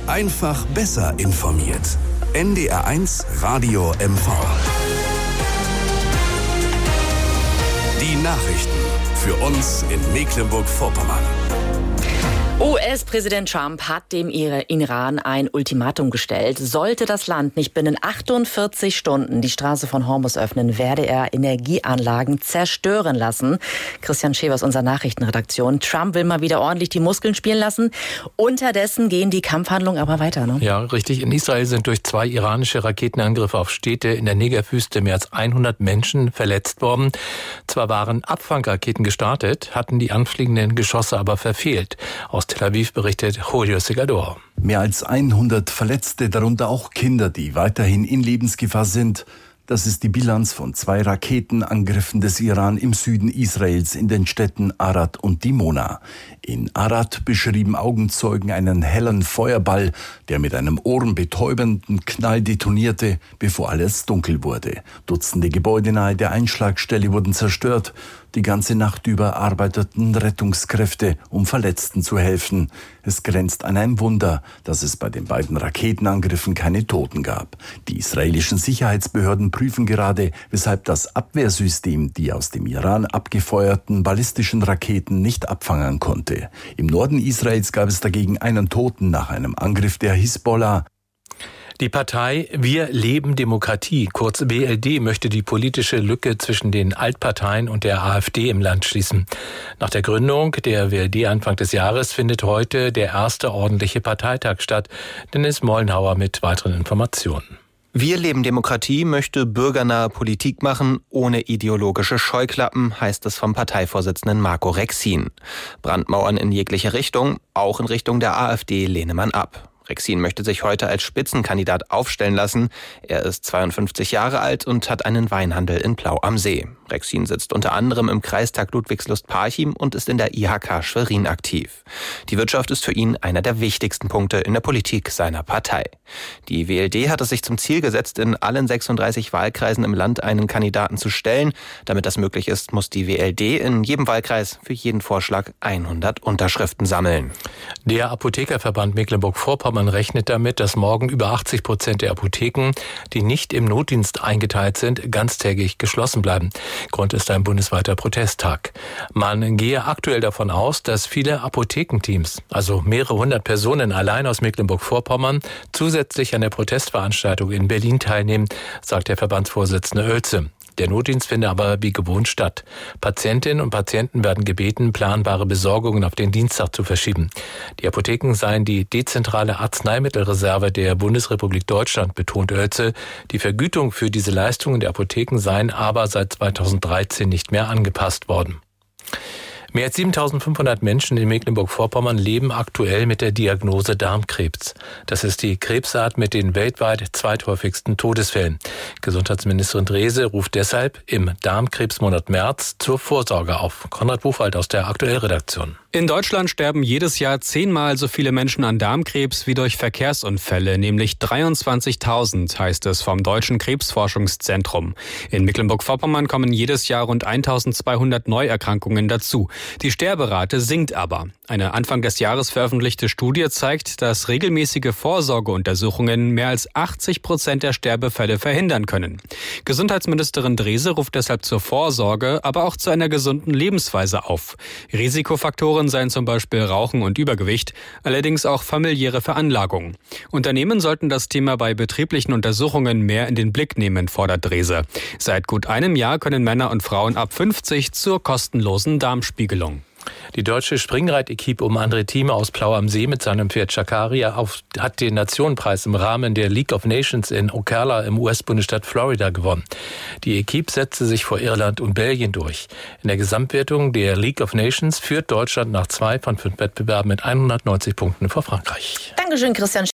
Einfach besser informiert. NDR1 Radio MV. Die Nachrichten für uns in Mecklenburg-Vorpommern. US-Präsident Trump hat dem Iran ein Ultimatum gestellt. Sollte das Land nicht binnen 48 Stunden die Straße von Hormuz öffnen, werde er Energieanlagen zerstören lassen. Christian Schewers, unserer Nachrichtenredaktion. Trump will mal wieder ordentlich die Muskeln spielen lassen. Unterdessen gehen die Kampfhandlungen aber weiter, ne? Ja, richtig. In Israel sind durch 2 iranische Raketenangriffe auf Städte in der Negerwüste mehr als 100 Menschen verletzt worden. Zwar waren Abfangraketen gestartet, hatten die anfliegenden Geschosse aber verfehlt. Aus Tel Aviv berichtet Julio Segador. Mehr als 100 Verletzte, darunter auch Kinder, die weiterhin in Lebensgefahr sind. Das ist die Bilanz von 2 Raketenangriffen des Iran im Süden Israels in den Städten Arad und Dimona. In Arad beschrieben Augenzeugen einen hellen Feuerball, der mit einem ohrenbetäubenden Knall detonierte, bevor alles dunkel wurde. Dutzende Gebäude nahe der Einschlagstelle wurden zerstört. Die ganze Nacht über arbeiteten Rettungskräfte, um Verletzten zu helfen. Es grenzt an ein Wunder, dass es bei den beiden Raketenangriffen keine Toten gab. Die israelischen Sicherheitsbehörden prüfen gerade, weshalb das Abwehrsystem die aus dem Iran abgefeuerten ballistischen Raketen nicht abfangen konnte. Im Norden Israels gab es dagegen einen Toten nach einem Angriff der Hisbollah. Die Partei Wir leben Demokratie, kurz WLD, möchte die politische Lücke zwischen den Altparteien und der AfD im Land schließen. Nach der Gründung der WLD Anfang des Jahres findet heute der erste ordentliche Parteitag statt. Dennis Mollenhauer mit weiteren Informationen. Wir leben Demokratie möchte bürgernahe Politik machen, ohne ideologische Scheuklappen, heißt es vom Parteivorsitzenden Marco Rexin. Brandmauern in jegliche Richtung, auch in Richtung der AfD, lehne man ab. Rexin möchte sich heute als Spitzenkandidat aufstellen lassen. Er ist 52 Jahre alt und hat einen Weinhandel in Plau am See. Rexin sitzt unter anderem im Kreistag Ludwigslust-Parchim und ist in der IHK Schwerin aktiv. Die Wirtschaft ist für ihn einer der wichtigsten Punkte in der Politik seiner Partei. Die WLD hat es sich zum Ziel gesetzt, in allen 36 Wahlkreisen im Land einen Kandidaten zu stellen. Damit das möglich ist, muss die WLD in jedem Wahlkreis für jeden Vorschlag 100 Unterschriften sammeln. Der Apothekerverband Mecklenburg-Vorpommern rechnet damit, dass morgen über 80% der Apotheken, die nicht im Notdienst eingeteilt sind, ganztägig geschlossen bleiben. Grund ist ein bundesweiter Protesttag. Man gehe aktuell davon aus, dass viele Apothekenteams, also mehrere hundert Personen allein aus Mecklenburg-Vorpommern, zusätzlich an der Protestveranstaltung in Berlin teilnehmen, sagt der Verbandsvorsitzende Oelze. Der Notdienst finde aber wie gewohnt statt. Patientinnen und Patienten werden gebeten, planbare Besorgungen auf den Dienstag zu verschieben. Die Apotheken seien die dezentrale Arzneimittelreserve der Bundesrepublik Deutschland, betont Oelze. Die Vergütung für diese Leistungen der Apotheken seien aber seit 2013 nicht mehr angepasst worden. Mehr als 7.500 Menschen in Mecklenburg-Vorpommern leben aktuell mit der Diagnose Darmkrebs. Das ist die Krebsart mit den weltweit zweithäufigsten Todesfällen. Gesundheitsministerin Drese ruft deshalb im Darmkrebsmonat März zur Vorsorge auf. Konrad Buchwald aus der Aktuellredaktion. In Deutschland sterben jedes Jahr 10-mal so viele Menschen an Darmkrebs wie durch Verkehrsunfälle, nämlich 23.000, heißt es vom Deutschen Krebsforschungszentrum. In Mecklenburg-Vorpommern kommen jedes Jahr rund 1.200 Neuerkrankungen dazu. Die Sterberate sinkt aber. Eine Anfang des Jahres veröffentlichte Studie zeigt, dass regelmäßige Vorsorgeuntersuchungen mehr als 80% der Sterbefälle verhindern können. Gesundheitsministerin Drese ruft deshalb zur Vorsorge, aber auch zu einer gesunden Lebensweise auf. Risikofaktoren seien zum Beispiel Rauchen und Übergewicht, allerdings auch familiäre Veranlagung. Unternehmen sollten das Thema bei betrieblichen Untersuchungen mehr in den Blick nehmen, fordert Drese. Seit gut einem Jahr können Männer und Frauen ab 50 zur kostenlosen Darmspiegelung. Die deutsche Springreit-Equipe um André Thieme aus Plau am See mit seinem Pferd Chakaria hat den Nationenpreis im Rahmen der League of Nations in Ocala im US-Bundesstaat Florida gewonnen. Die Equipe setzte sich vor Irland und Belgien durch. In der Gesamtwertung der League of Nations führt Deutschland nach 2 von 5 Wettbewerben mit 190 Punkten vor Frankreich. Dankeschön, Christian.